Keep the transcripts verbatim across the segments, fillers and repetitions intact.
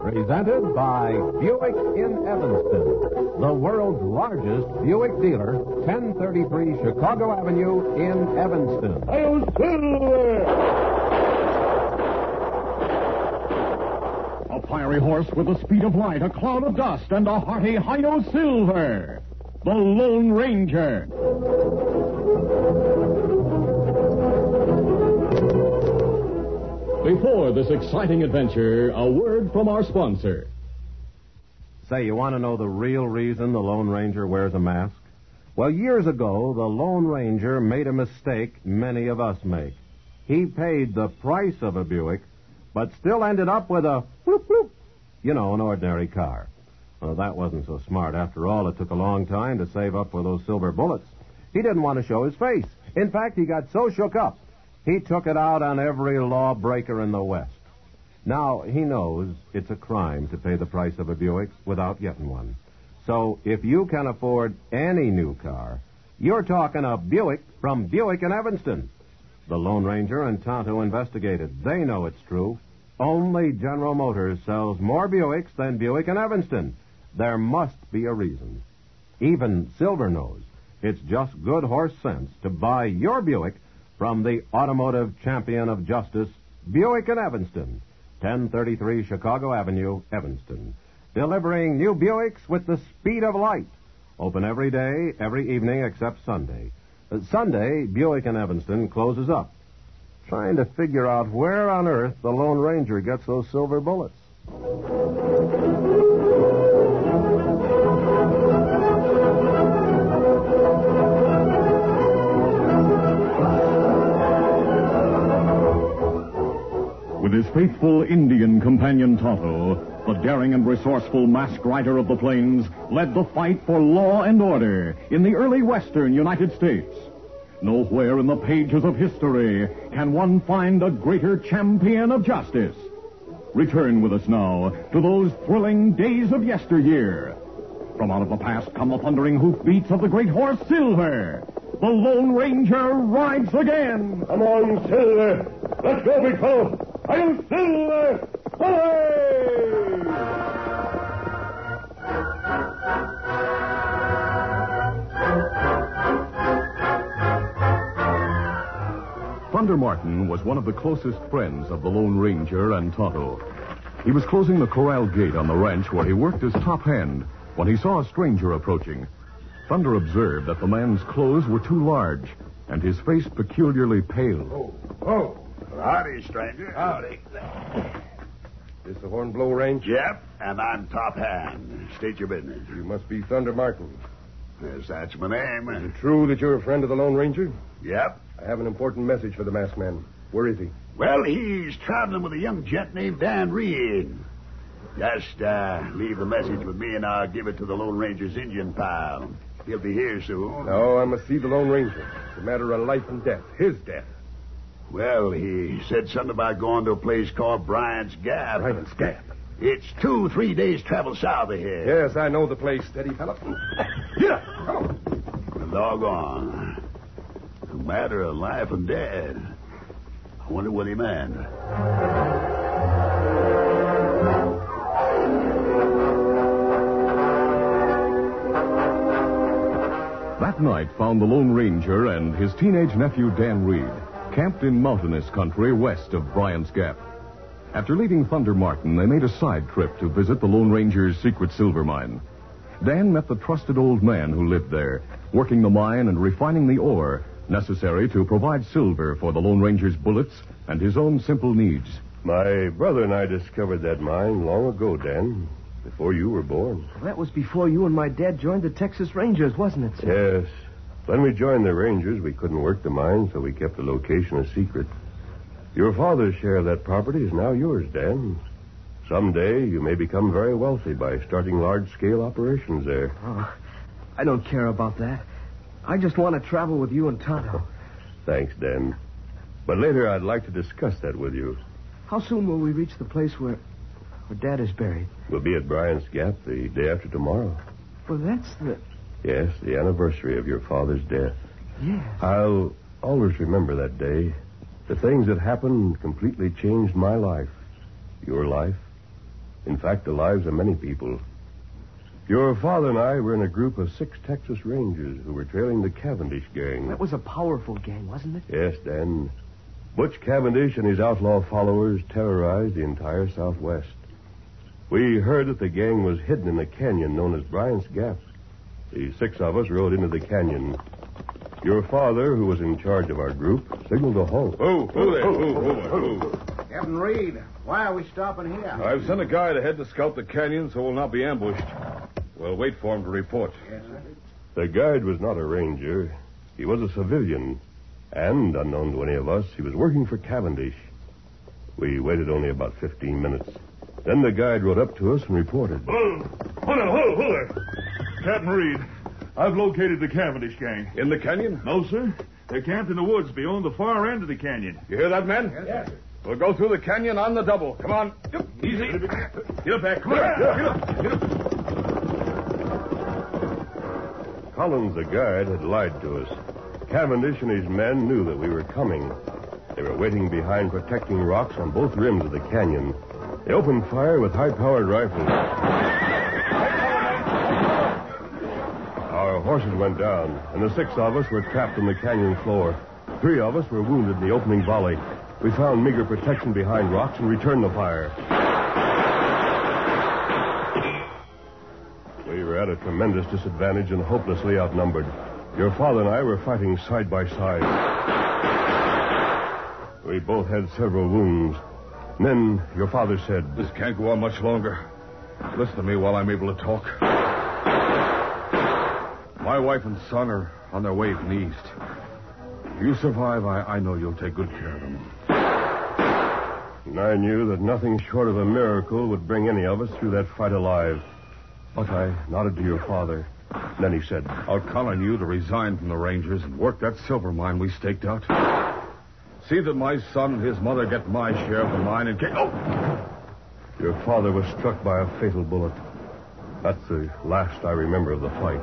Presented by Buick in Evanston, the world's largest Buick dealer, ten thirty-three Chicago Avenue in Evanston. Hail Silver! A fiery horse with the speed of light, a cloud of dust, and a hearty Hino Silver. The Lone Ranger. Before this exciting adventure, a word from our sponsor. Say, you want to know the real reason the Lone Ranger wears a mask? Well, years ago, the Lone Ranger made a mistake many of us make. He paid the price of a Buick, but still ended up with a bloop bloop. You know, an ordinary car. Well, that wasn't so smart. After all, it took a long time to save up for those silver bullets. He didn't want to show his face. In fact, he got so shook up, he took it out on every lawbreaker in the West. Now, he knows it's a crime to pay the price of a Buick without getting one. So, if you can afford any new car, you're talking a Buick from Buick in Evanston. The Lone Ranger and Tonto investigated. They know it's true. Only General Motors sells more Buicks than Buick in Evanston. There must be a reason. Even Silver knows it's just good horse sense to buy your Buick from the automotive champion of justice, Buick in Evanston, ten thirty-three Chicago Avenue, Evanston. Delivering new Buicks with the speed of light. Open every day, every evening except Sunday. Uh, Sunday, Buick in Evanston closes up. Trying to figure out where on earth the Lone Ranger gets those silver bullets. With his faithful Indian companion Tonto, the daring and resourceful masked rider of the plains led the fight for law and order in the early western United States. Nowhere in the pages of history can one find a greater champion of justice. Return with us now to those thrilling days of yesteryear. From out of the past come the thundering hoofbeats of the great horse Silver. The Lone Ranger rides again. Come on, Silver. Let's go, big fellow. Hail Silver! Away! Thunder Martin was one of the closest friends of the Lone Ranger and Tonto. He was closing the corral gate on the ranch where he worked as top hand when he saw a stranger approaching. Thunder observed that the man's clothes were too large and his face peculiarly pale. Oh, oh. Howdy, stranger. Howdy. This the Hornblow Range? Yep, and I'm top hand. State your business. You must be Thunder Martin. Yes, that's my name. Is it true that you're a friend of the Lone Ranger? Yep. I have an important message for the masked man. Where is he? Well, he's traveling with a young gent named Dan Reed. Just uh, leave the message with me, and I'll give it to the Lone Ranger's Indian pal. He'll be here soon. No, I must see the Lone Ranger. It's a matter of life and death. His death. Well, he said something about going to a place called Bryant's Gap. Bryant's Gap? It's two, three days' travel south of here. Yes, I know the place. Steady, fella. Get up. Come on. Doggone. A matter of life and death. I wonder what he meant. That night found the Lone Ranger and his teenage nephew Dan Reed camped in mountainous country west of Bryant's Gap. After leaving Thunder Martin, they made a side trip to visit the Lone Ranger's secret silver mine. Dan met the trusted old man who lived there, working the mine and refining the ore necessary to provide silver for the Lone Ranger's bullets and his own simple needs. My brother and I discovered that mine long ago, Dan, before you were born. Well, that was before you and my dad joined the Texas Rangers, wasn't it, sir? Yes. When we joined the Rangers, we couldn't work the mine, so we kept the location a secret. Your father's share of that property is now yours, Dan. Someday you may become very wealthy by starting large-scale operations there. Oh, I don't care about that. I just want to travel with you and Tonto. Thanks, Dan. But later I'd like to discuss that with you. How soon will we reach the place where, where Dad is buried? We'll be at Bryant's Gap the day after tomorrow. Well, that's the... Yes, the anniversary of your father's death. Yes. I'll always remember that day. The things that happened completely changed my life, your life, In fact, the lives of many people. Your father and I were in a group of six Texas Rangers who were trailing the Cavendish gang. That was a powerful gang, wasn't it? Yes, Dan. Butch Cavendish and his outlaw followers terrorized the entire Southwest. We heard that the gang was hidden in a canyon known as Bryant's Gap. The six of us rode into the canyon. Your father, who was in charge of our group, signaled a halt. Oh, who there? Who, who, who? Captain Reed, why are we stopping here? I've sent a guide ahead to scout the canyon so we'll not be ambushed. We'll wait for him to report. Yes, sir. The guide was not a ranger. He was a civilian. And, unknown to any of us, he was working for Cavendish. We waited only about fifteen minutes. Then the guide rode up to us and reported. Hold, hold on, hold, hold there. Captain Reed, I've located the Cavendish gang. In the canyon? No, sir. They're camped in the woods beyond the far end of the canyon. You hear that, men? Yes, sir. We'll go through the canyon on the double. Come on. Easy. Get up back. Come on. Get up. Get up. Collins, the guide, had lied to us. Cavendish and his men knew that we were coming. They were waiting behind protecting rocks on both rims of the canyon. They opened fire with high-powered rifles. Our horses went down, and the six of us were trapped on the canyon floor. Three of us were wounded in the opening volley. We found meager protection behind rocks and returned the fire. We were at a tremendous disadvantage and hopelessly outnumbered. Your father and I were fighting side by side. We both had several wounds. And then your father said... This can't go on much longer. Listen to me while I'm able to talk. My wife and son are on their way from the east. If you survive, I, I know you'll take good care of them. And I knew that nothing short of a miracle would bring any of us through that fight alive. But I nodded to your father. And then he said... I'll count on you to resign from the Rangers and work that silver mine we staked out. See that my son and his mother get my share of the mine and get... Oh! Your father was struck by a fatal bullet. That's the last I remember of the fight.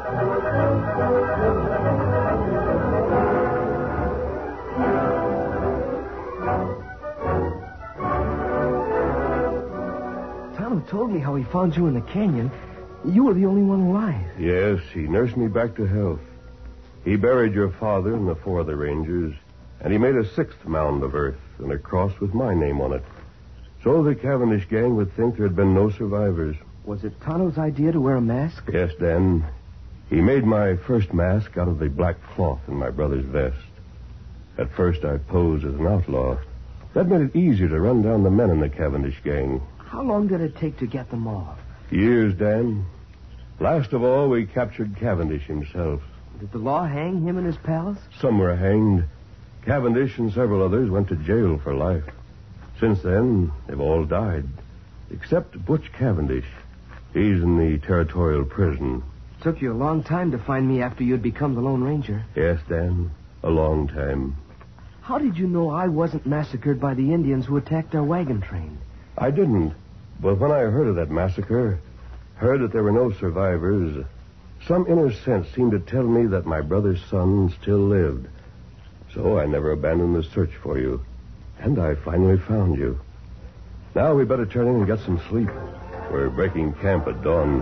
Tonto told me how he found you in the canyon. You were the only one alive. Yes, he nursed me back to health. He buried your father and the four other Rangers, and he made a sixth mound of earth and a cross with my name on it. So the Cavendish gang would think there had been no survivors. Was it Tonto's idea to wear a mask? Yes, Dan. He made my first mask out of the black cloth in my brother's vest. At first, I posed as an outlaw. That made it easier to run down the men in the Cavendish gang. How long did it take to get them off? Years, Dan. Last of all, we captured Cavendish himself. Did the law hang him and his pals? Some were hanged. Cavendish and several others went to jail for life. Since then, they've all died. Except Butch Cavendish. He's in the territorial prison. It took you a long time to find me after you'd become the Lone Ranger. Yes, Dan. A long time. How did you know I wasn't massacred by the Indians who attacked our wagon train? I didn't. But when I heard of that massacre, heard that there were no survivors, some inner sense seemed to tell me that my brother's son still lived. So I never abandoned the search for you. And I finally found you. Now we better turn in and get some sleep. We're breaking camp at dawn.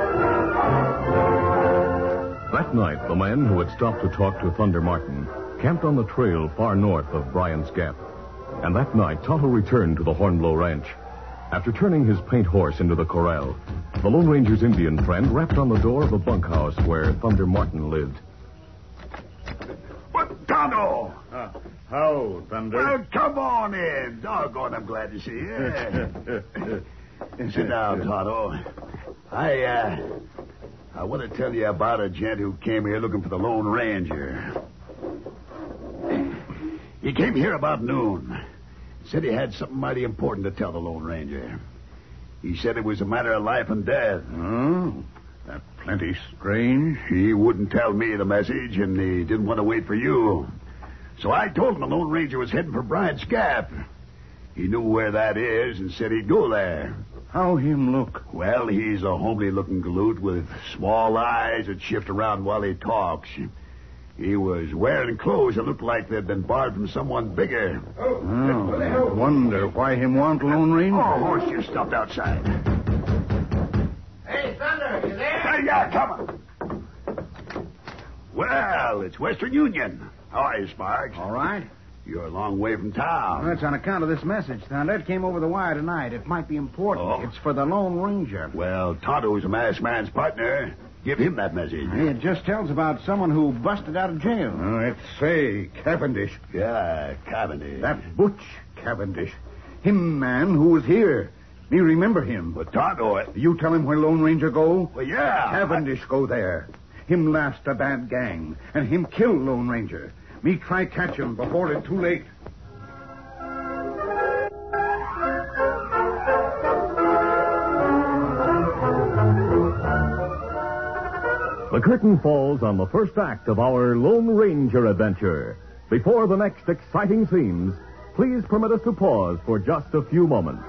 That night, the men who had stopped to talk to Thunder Martin camped on the trail far north of Bryant's Gap. And that night, Tonto returned to the Hornblow Ranch. After turning his paint horse into the corral, the Lone Ranger's Indian friend rapped on the door of the bunkhouse where Thunder Martin lived. What, Tonto? Uh, how, Thunder? Well, come on in. Doggone, I'm glad to see you. Sit down, Tonto. I, uh, I want to tell you about a gent who came here looking for the Lone Ranger. He came here about noon. Said he had something mighty important to tell the Lone Ranger. He said it was a matter of life and death. Oh, that's plenty strange. He wouldn't tell me the message, and he didn't want to wait for you. So I told him the Lone Ranger was heading for Bryant's Gap. He knew where that is and said he'd go there. How him look? Well, he's a homely-looking galoot with small eyes that shift around while he talks. He was wearing clothes that looked like they'd been borrowed from someone bigger. Oh, wonder why him want Lone Ranger. Oh, horse just stopped outside. Hey, Thunder, you there? Hey, yeah, come on. Well, it's Western Union. How are you, Sparks? All right. You're a long way from town. Well, that's on account of this message, Thunder. It came over the wire tonight. It might be important. Oh. It's for the Lone Ranger. Well, Tonto's a masked man's partner. Give him that message. Hey, it just tells about someone who busted out of jail. Oh, let's say Cavendish. Yeah, Cavendish. That Butch Cavendish. Him man who was here. Me remember him. But Tonto... I... You tell him where Lone Ranger go? Well, yeah. Cavendish I... go there. Him last a bad gang. And him kill Lone Ranger. Me try catch him before it's too late. The curtain falls on the first act of our Lone Ranger adventure. Before the next exciting scenes, please permit us to pause for just a few moments.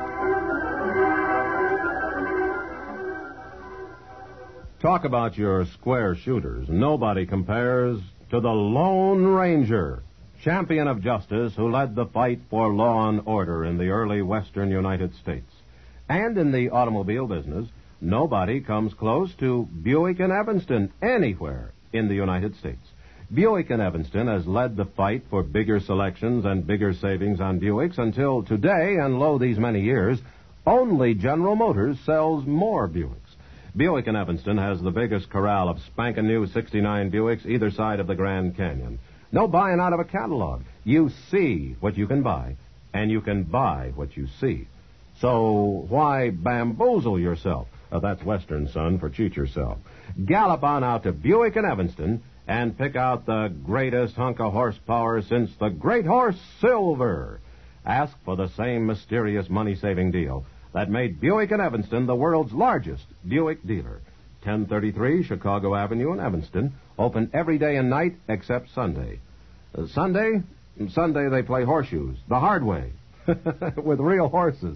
Talk about your square shooters. Nobody compares to the Lone Ranger, champion of justice who led the fight for law and order in the early western United States. And in the automobile business, nobody comes close to Buick and Evanston anywhere in the United States. Buick and Evanston has led the fight for bigger selections and bigger savings on Buicks until today, and lo these many years, only General Motors sells more Buicks. Buick and Evanston has the biggest corral of spankin' new sixty-nine Buicks either side of the Grand Canyon. No buying out of a catalog. You see what you can buy, and you can buy what you see. So why bamboozle yourself? Uh, that's Western, son, for cheat yourself. Gallop on out to Buick and Evanston and pick out the greatest hunk of horsepower since the Great Horse Silver. Ask for the same mysterious money-saving deal that made Buick and Evanston the world's largest Buick dealer. ten thirty-three Chicago Avenue in Evanston, open every day and night except Sunday. Uh, Sunday? Sunday they play horseshoes, the hard way, with real horses.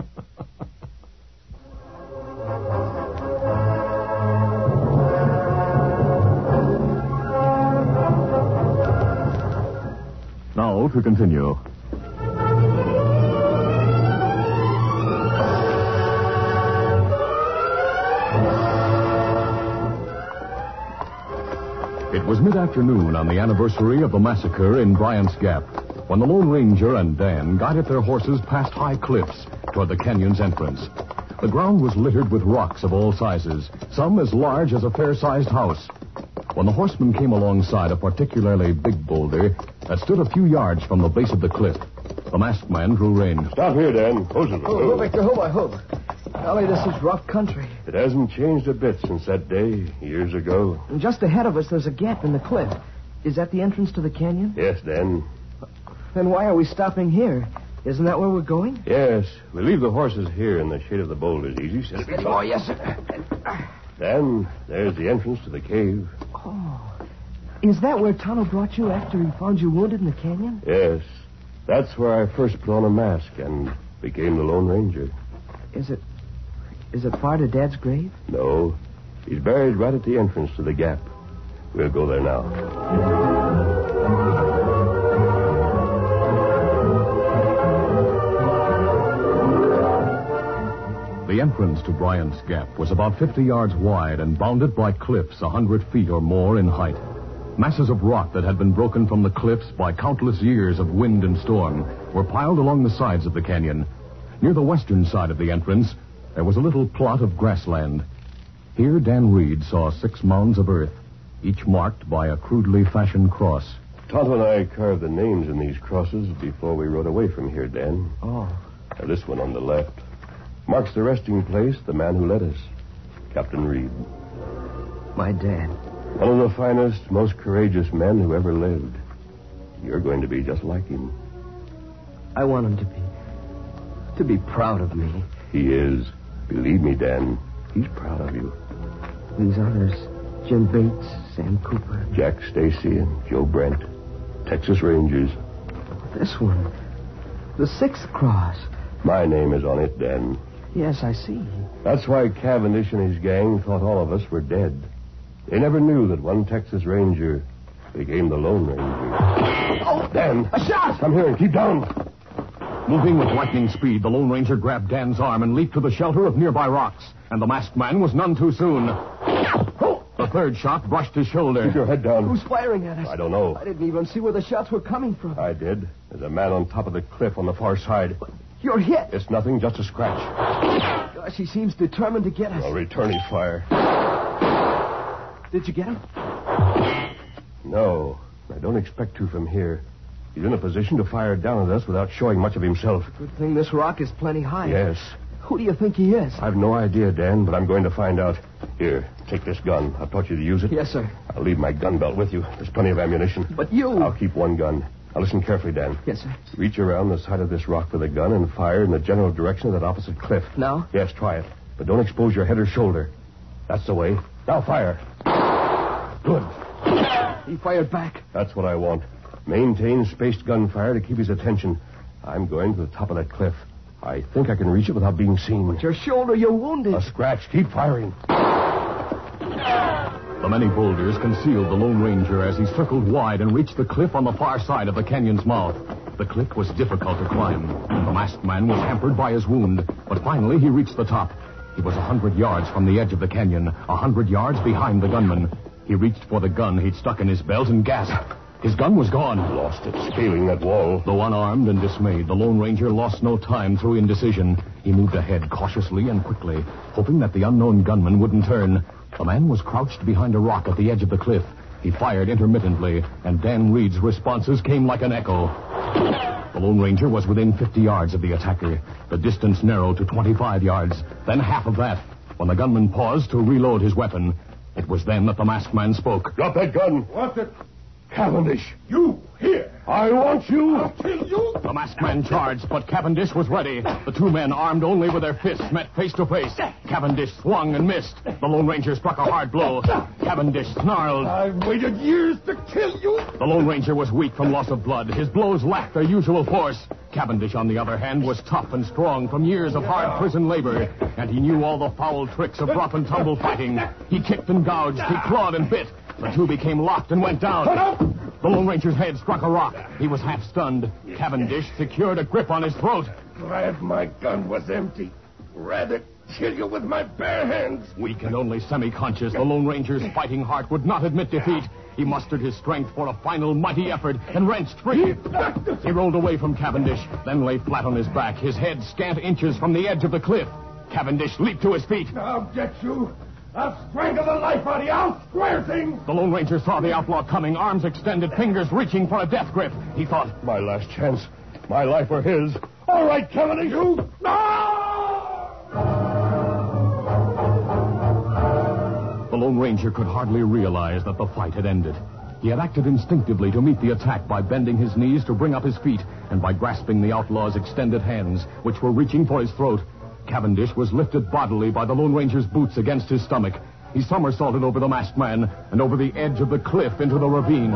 Now to continue. It was mid-afternoon on the anniversary of the massacre in Bryant's Gap when the Lone Ranger and Dan guided their horses past high cliffs toward the canyon's entrance. The ground was littered with rocks of all sizes, some as large as a fair-sized house. When the horsemen came alongside a particularly big boulder that stood a few yards from the base of the cliff, the masked man drew rein. Stop here, Dan. Close it. Oh, oh, Victor, hold my hope. Golly, this is rough country. It hasn't changed a bit since that day, years ago. And just ahead of us, there's a gap in the cliff. Is that the entrance to the canyon? Yes, Dan. Then why are we stopping here? Isn't that where we're going? Yes. We leave the horses here in the shade of the boulders, Easy. Steady, boy, yes, sir. Dan, there's the entrance to the cave. Oh. Is that where Tonto brought you after he found you wounded in the canyon? Yes. That's where I first put on a mask and became the Lone Ranger. Is it... Is it far to Dad's grave? No. He's buried right at the entrance to the gap. We'll go there now. The entrance to Bryant's Gap was about fifty yards wide and bounded by cliffs a hundred feet or more in height. Masses of rock that had been broken from the cliffs by countless years of wind and storm were piled along the sides of the canyon. Near the western side of the entrance, there was a little plot of grassland. Here, Dan Reed saw six mounds of earth, each marked by a crudely fashioned cross. Tonto and I carved the names in these crosses before we rode away from here, Dan. Oh. Now, this one on the left marks the resting place of the man who led us, Captain Reed. My dad. One of the finest, most courageous men who ever lived. You're going to be just like him. I want him to be... to be proud of me. He is. Believe me, Dan, he's proud of you. These others, Jim Bates, Sam Cooper. Jack Stacy and Joe Brent, Texas Rangers. This one, the Sixth Cross. My name is on it, Dan. Yes, I see. That's why Cavendish and his gang thought all of us were dead. They never knew that one Texas Ranger became the Lone Ranger. Oh, Dan! a shot! Come here and keep down. Moving with lightning speed, the Lone Ranger grabbed Dan's arm and leaped to the shelter of nearby rocks. And the masked man was none too soon. The third shot brushed his shoulder. Keep your head down. Who's firing at us? I don't know. I didn't even see where the shots were coming from. I did. There's a man on top of the cliff on the far side. You're hit. It's nothing, just a scratch. Gosh, he seems determined to get us. I'll return his fire. Did you get him? No, I don't expect to from here. He's in a position to fire down at us without showing much of himself. Good thing this rock is plenty high. Yes. Who do you think he is? I've no idea, Dan, but I'm going to find out. Here, take this gun. I've taught you to use it. Yes, sir. I'll leave my gun belt with you. There's plenty of ammunition. But you... I'll keep one gun. Now listen carefully, Dan. Yes, sir. Reach around the side of this rock with a gun and fire in the general direction of that opposite cliff. Now? Yes, try it. But don't expose your head or shoulder. That's the way. Now fire. Good. He fired back. That's what I want. Maintain spaced gunfire to keep his attention. I'm going to the top of that cliff. I think I can reach it without being seen. But your shoulder, you're wounded. A scratch. Keep firing. The many boulders concealed the Lone Ranger as he circled wide and reached the cliff on the far side of the canyon's mouth. The cliff was difficult to climb. The masked man was hampered by his wound, but finally he reached the top. He was a hundred yards from the edge of the canyon, a hundred yards behind the gunman. He reached for the gun he'd stuck in his belt and gasped. His gun was gone. Lost it scaling that wall. Though unarmed and dismayed, the Lone Ranger lost no time through indecision. He moved ahead cautiously and quickly, hoping that the unknown gunman wouldn't turn. The man was crouched behind a rock at the edge of the cliff. He fired intermittently, and Dan Reed's responses came like an echo. The Lone Ranger was within fifty yards of the attacker. The distance narrowed to twenty-five yards, then half of that. When the gunman paused to reload his weapon, it was then that the masked man spoke. Drop that gun. What's it? Cavendish. You, here. I want you. I'll kill you. The masked man charged, but Cavendish was ready. The two men, armed only with their fists, met face to face. Cavendish swung and missed. The Lone Ranger struck a hard blow. Cavendish snarled. I've waited years to kill you. The Lone Ranger was weak from loss of blood. His blows lacked their usual force. Cavendish, on the other hand, was tough and strong from years of hard prison labor, and he knew all the foul tricks of rough and tumble fighting. He kicked and gouged, he clawed and bit. The two became locked and went down. The Lone Ranger's head struck a rock. He was half stunned. Cavendish secured a grip on his throat. Glad my gun was empty. Rather kill you with my bare hands. Weak and only semi-conscious, the Lone Ranger's fighting heart would not admit defeat. He mustered his strength for a final mighty effort and wrenched free. He rolled away from Cavendish, then lay flat on his back, his head scant inches from the edge of the cliff. Cavendish leaped to his feet. I'll get you. I'll strangle the life out of you. I'll square things. The Lone Ranger saw the outlaw coming, arms extended, fingers reaching for a death grip. He thought, My last chance. My life or his. All right, Cavendish. You. The Lone Ranger could hardly realize that the fight had ended. He had acted instinctively to meet the attack by bending his knees to bring up his feet and by grasping the outlaw's extended hands, which were reaching for his throat. Cavendish was lifted bodily by the Lone Ranger's boots against his stomach. He somersaulted over the masked man and over the edge of the cliff into the ravine.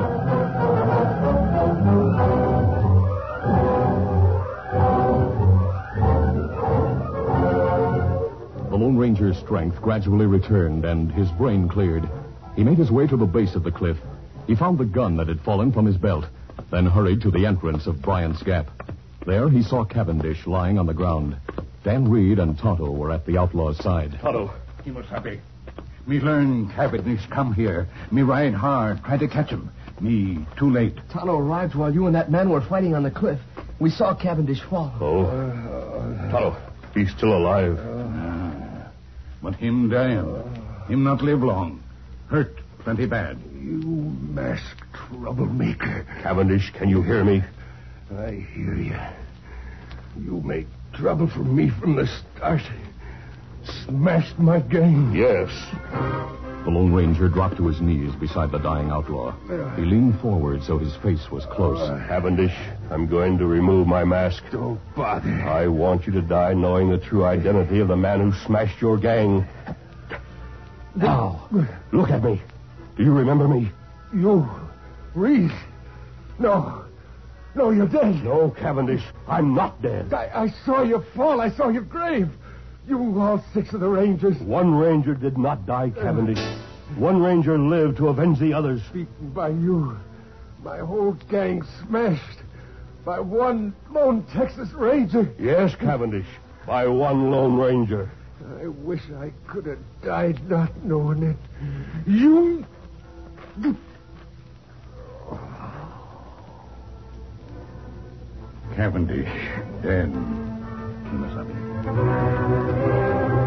The Lone Ranger's strength gradually returned and his brain cleared. He made his way to the base of the cliff. He found the gun that had fallen from his belt, then hurried to the entrance of Bryant's Gap. There he saw Cavendish lying on the ground. Dan Reed and Tonto were at the outlaw's side. Tonto, he was happy. Me learn Cavendish come here. Me ride hard, try to catch him. Me too late. Tonto arrived while you and that man were fighting on the cliff. We saw Cavendish fall. Oh. Tonto, he's still alive. Uh, but him dying. Him not live long. Hurt plenty bad. You masked troublemaker. Cavendish, can you hear me? I hear you. You make trouble for me from the start. Smashed my game. Yes. The Lone Ranger dropped to his knees beside the dying outlaw. He leaned forward so his face was close. Uh, Cavendish, I'm going to remove my mask. Don't bother. I want you to die knowing the true identity of the man who smashed your gang. Now, look at me. Do you remember me? You, Reed? No. No, you're dead. No, Cavendish, I'm not dead. I, I saw you fall. I saw your grave. You, all six of the Rangers. One Ranger did not die, Cavendish. One ranger lived to avenge the others. Beaten by you. My whole gang smashed by one lone Texas Ranger. Yes, Cavendish, by one lone ranger. I wish I could have died not knowing it. You... Cavendish, dead. Kimasabi.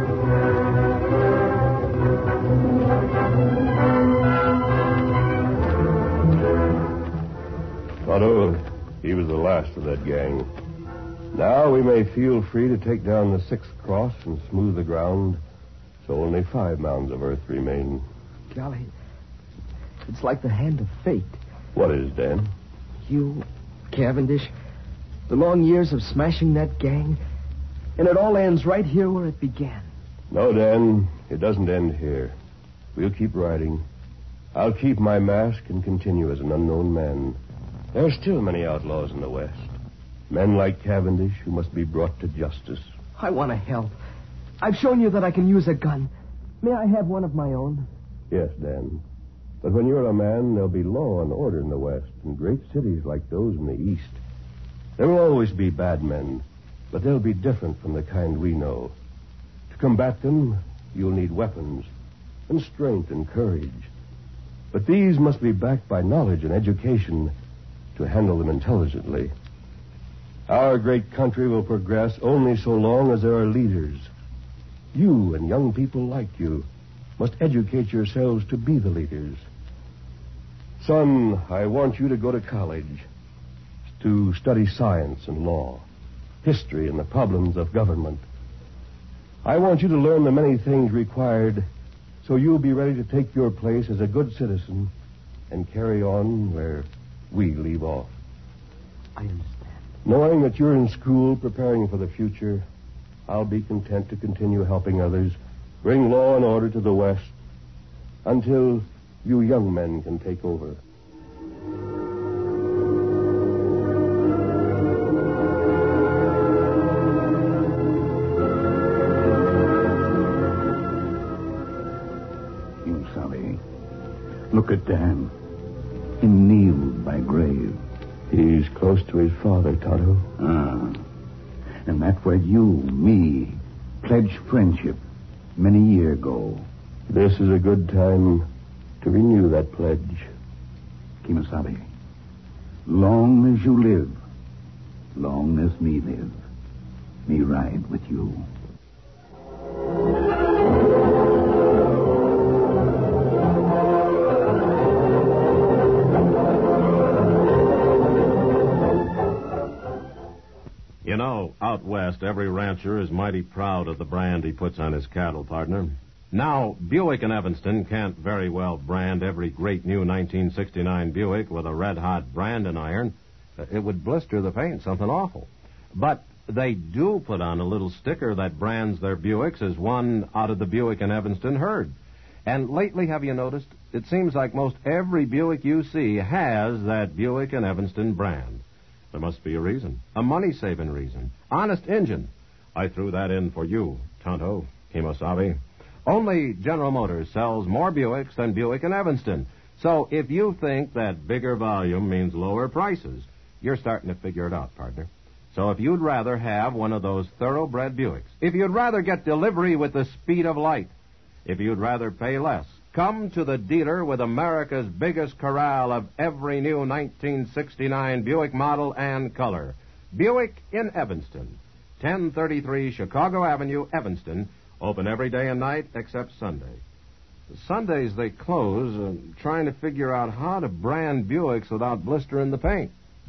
Tonto, he was the last of that gang. Now we may feel free to take down the sixth cross and smooth the ground, so only five mounds of earth remain. Golly, it's like the hand of fate. What is, Dan? You, Cavendish, the long years of smashing that gang, and it all ends right here where it began. No, Dan, it doesn't end here. We'll keep riding. I'll keep my mask and continue as an unknown man. There are still many outlaws in the West. Men like Cavendish who must be brought to justice. I want to help. I've shown you that I can use a gun. May I have one of my own? Yes, Dan. But when you're a man, there'll be law and order in the West and great cities like those in the East. There will always be bad men, but they'll be different from the kind we know. To combat them, you'll need weapons and strength and courage. But these must be backed by knowledge and education to handle them intelligently. Our great country will progress only so long as there are leaders. You and young people like you must educate yourselves to be the leaders. Son, I want you to go to college to study science and law, history and the problems of government. I want you to learn the many things required so you'll be ready to take your place as a good citizen and carry on where we leave off. I understand. Knowing that you're in school preparing for the future, I'll be content to continue helping others bring law and order to the West until you young men can take over. You, Sally, look at Dan. He kneeled by grave. He's close to his father, Tonto. Ah. And that's where you, me, pledged friendship many years ago. This is a good time to renew that pledge. Kimasabi, long as you live, long as me live, me ride with you. You know, out west, every rancher is mighty proud of the brand he puts on his cattle, partner. Now, Buick and Evanston can't very well brand every great new nineteen sixty-nine Buick with a red-hot branding iron. It would blister the paint, something awful. But they do put on a little sticker that brands their Buicks as one out of the Buick and Evanston herd. And lately, have you noticed, it seems like most every Buick you see has that Buick and Evanston brand. There must be a reason, a money-saving reason. Honest engine. I threw that in for you, Tonto, Kemosabe. Only General Motors sells more Buicks than Buick and Evanston. So if you think that bigger volume means lower prices, you're starting to figure it out, partner. So if you'd rather have one of those thoroughbred Buicks, if you'd rather get delivery with the speed of light, if you'd rather pay less, come to the dealer with America's biggest corral of every new nineteen sixty-nine Buick model and color. Buick in Evanston, ten thirty-three Chicago Avenue, Evanston. Open every day and night except Sunday. Sundays they close, uh, trying to figure out how to brand Buicks without blistering the paint.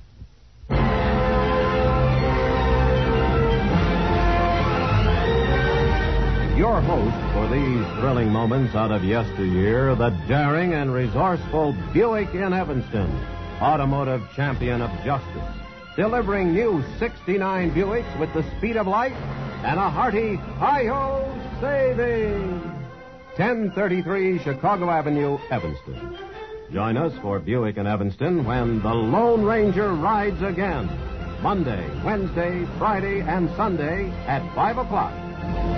Your host for these thrilling moments out of yesteryear, the daring and resourceful Buick in Evanston, automotive champion of justice, delivering new sixty-nine Buicks with the speed of light and a hearty hi-ho savings. ten thirty-three Chicago Avenue, Evanston. Join us for Buick in Evanston when the Lone Ranger rides again. Monday, Wednesday, Friday, and Sunday at five o'clock.